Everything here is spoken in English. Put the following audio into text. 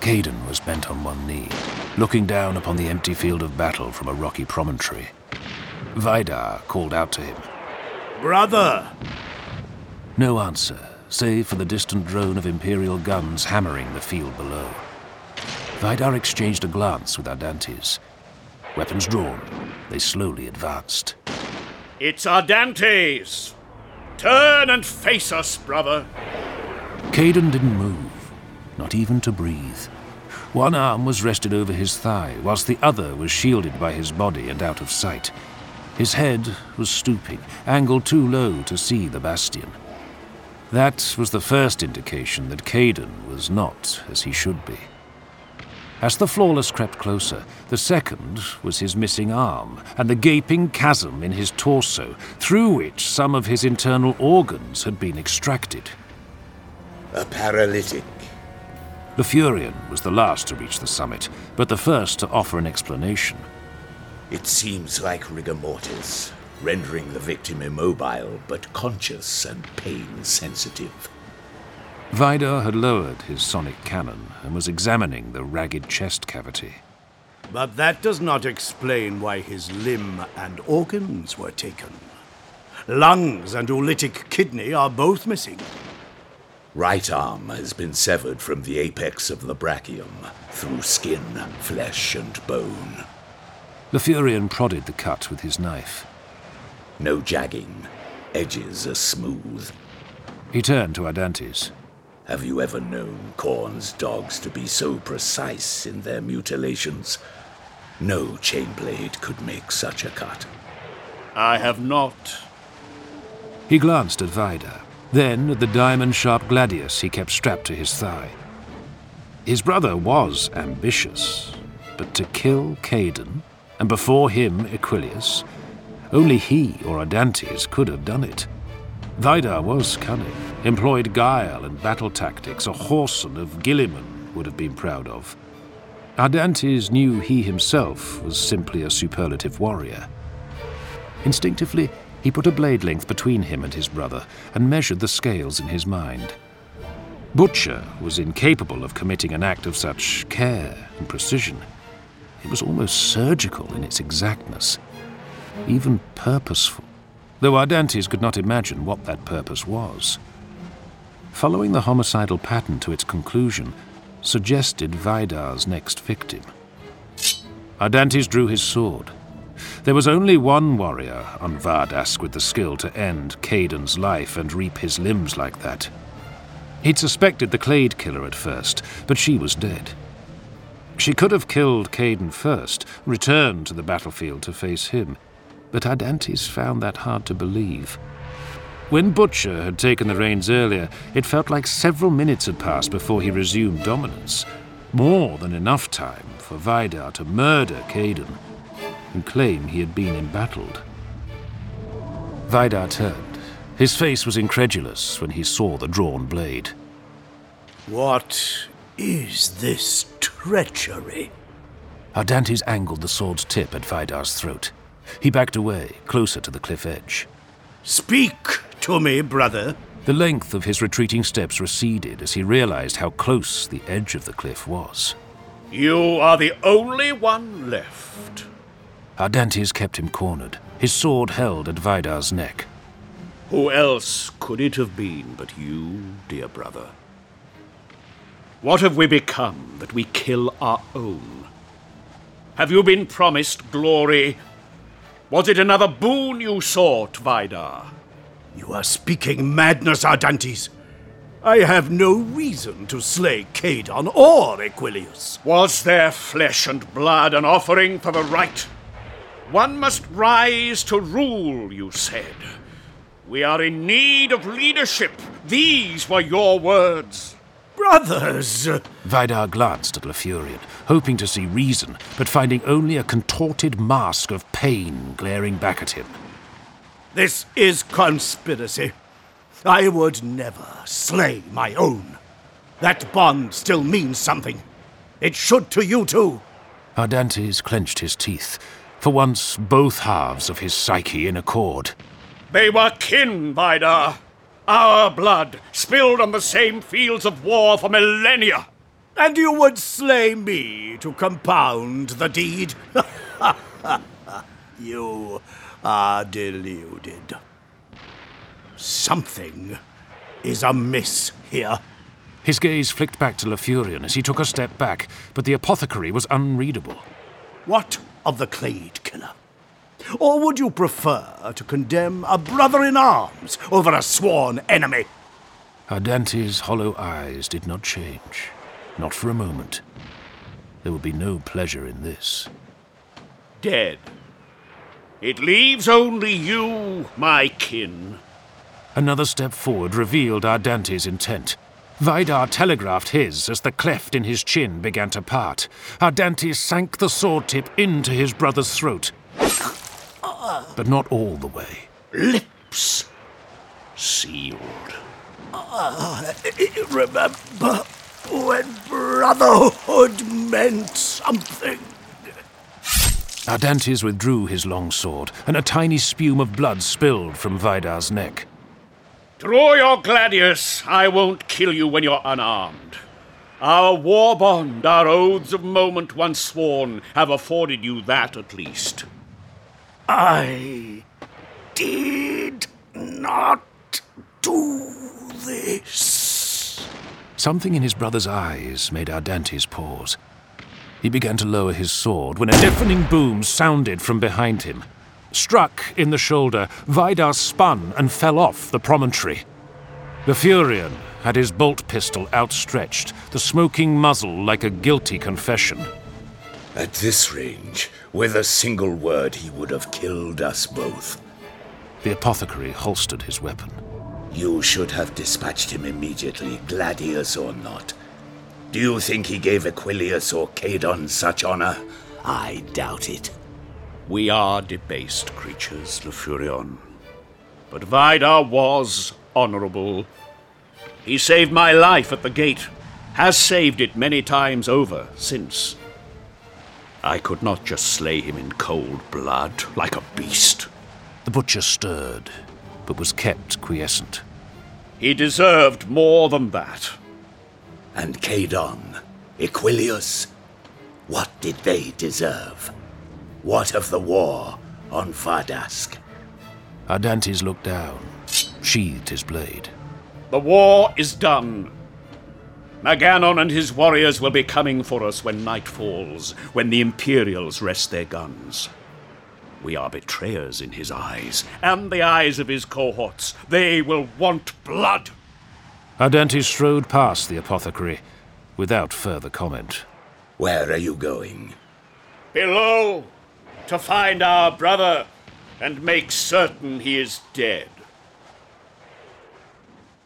Kaidan was bent on one knee, looking down upon the empty field of battle from a rocky promontory. Vidar called out to him. "Brother!" No answer, save for the distant drone of Imperial guns hammering the field below. Vidar exchanged a glance with Ardantes. Weapons drawn, they slowly advanced. "It's Ardantes! Turn and face us, brother!" Kaidan didn't move, not even to breathe. One arm was rested over his thigh, whilst the other was shielded by his body and out of sight. His head was stooping, angled too low to see the bastion. That was the first indication that Kaidan was not as he should be. As the Flawless crept closer, the second was his missing arm and the gaping chasm in his torso, through which some of his internal organs had been extracted. A paralytic. The Furian was the last to reach the summit, but the first to offer an explanation. It seems like rigor mortis, rendering the victim immobile but conscious and pain-sensitive. Vidar had lowered his sonic cannon and was examining the ragged chest cavity. But that does not explain why his limb and organs were taken. Lungs and oolitic kidney are both missing. Right arm has been severed from the apex of the brachium, through skin, flesh, and bone. The Furian prodded the cut with his knife. No jagging. Edges are smooth. He turned to Ardantes. Have you ever known Khorne's dogs to be so precise in their mutilations? No chain blade could make such a cut. I have not. He glanced at Vidar, then at the diamond-sharp gladius he kept strapped to his thigh. His brother was ambitious, but to kill Kaidan, and before him Equilius, only he or Ardantes could have done it. Vidar was cunning, employed guile and battle tactics a Whoreson of Guilliman would have been proud of. Ardantes knew he himself was simply a superlative warrior. Instinctively, he put a blade length between him and his brother and measured the scales in his mind. Butcher was incapable of committing an act of such care and precision. It was almost surgical in its exactness, even purposeful, though Ardantes could not imagine what that purpose was. Following the homicidal pattern to its conclusion suggested Vidar's next victim. Ardantes drew his sword. There was only one warrior on Vardask with the skill to end Kaidan's life and reap his limbs like that. He'd suspected the Clade Killer at first, but she was dead. She could have killed Kaidan first, returned to the battlefield to face him, but Ardantes found that hard to believe. When Butcher had taken the reins earlier, it felt like several minutes had passed before he resumed dominance. More than enough time for Vidar to murder Kaidan and claim he had been embattled. Vidar turned. His face was incredulous when he saw the drawn blade. What is this treachery? Ardantes angled the sword's tip at Vidar's throat. He backed away, closer to the cliff edge. Speak to me, brother. The length of his retreating steps receded as he realized how close the edge of the cliff was. You are the only one left. Ardantes kept him cornered, his sword held at Vidar's neck. Who else could it have been but you, dear brother? What have we become that we kill our own? Have you been promised glory? Was it another boon you sought, Vidar? You are speaking madness, Ardantes. I have no reason to slay Kaidan or Equilius. Was their flesh and blood an offering for the right? One must rise to rule, you said. We are in need of leadership. These were your words. Brothers! Vidar glanced at Lefurian, hoping to see reason, but finding only a contorted mask of pain glaring back at him. This is conspiracy. I would never slay my own. That bond still means something. It should to you too. Ardantes clenched his teeth, for once both halves of his psyche in accord. They were kin, Vidar. Our blood, spilled on the same fields of war for millennia. And you would slay me to compound the deed? You are deluded. Something is amiss here. His gaze flicked back to Lefurion as he took a step back, but the apothecary was unreadable. What of the Clade Killer? Or would you prefer to condemn a brother-in-arms over a sworn enemy? Ardante's hollow eyes did not change. Not for a moment. There would be no pleasure in this. Dead. It leaves only you, my kin. Another step forward revealed Ardante's intent. Vidar telegraphed his as the cleft in his chin began to part. Ardante sank the sword tip into his brother's throat. But not all the way. Lips sealed. Remember when brotherhood meant something? Ardantes withdrew his long sword, and a tiny spume of blood spilled from Vidar's neck. Draw your gladius. I won't kill you when you're unarmed. Our war bond, our oaths of moment once sworn, have afforded you that at least. I did not do this. Something in his brother's eyes made Ardantes pause. He began to lower his sword when a deafening boom sounded from behind him. Struck in the shoulder, Vidar spun and fell off the promontory. Lefurion had his bolt pistol outstretched, the smoking muzzle like a guilty confession. At this range, with a single word, he would have killed us both. The apothecary holstered his weapon. You should have dispatched him immediately, Gladius or not. Do you think he gave Aquilius or Cadon such honor? I doubt it. We are debased creatures, Lefurion. But Vidar was honorable. He saved my life at the gate, has saved it many times over since. I could not just slay him in cold blood, like a beast. The butcher stirred, but was kept quiescent. He deserved more than that. And Cadon, Aquilius, what did they deserve? What of the war on Vardask? Ardantes looked down, sheathed his blade. The war is done. Maganon and his warriors will be coming for us when night falls, when the Imperials rest their guns. We are betrayers in his eyes, and the eyes of his cohorts. They will want blood. Ardantes strode past the apothecary, without further comment. Where are you going? Below, to find our brother and make certain he is dead.